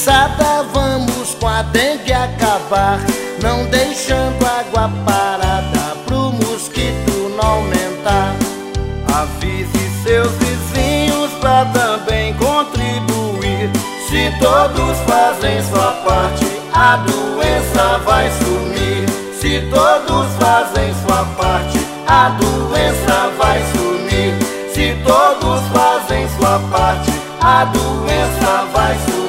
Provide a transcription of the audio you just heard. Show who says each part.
Speaker 1: Moçada, vamos com a dengue acabar, não deixando água parada pro mosquito não aumentar. Avise seus vizinhos pra também contribuir. Se todos fazem sua parte, a doença vai sumir. Se todos fazem sua parte, a doença vai sumir. Se todos fazem sua parte, a doença vai sumir.